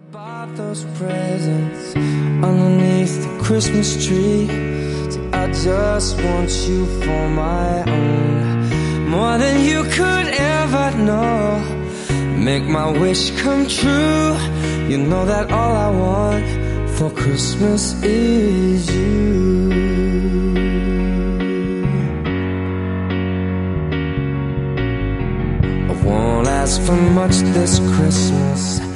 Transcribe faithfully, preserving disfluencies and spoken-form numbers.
Bought those presents underneath the Christmas tree. So I just want you for my own, more than you could ever know. Make my wish come true. You know that all I want for Christmas is you. I won't ask for much this Christmas.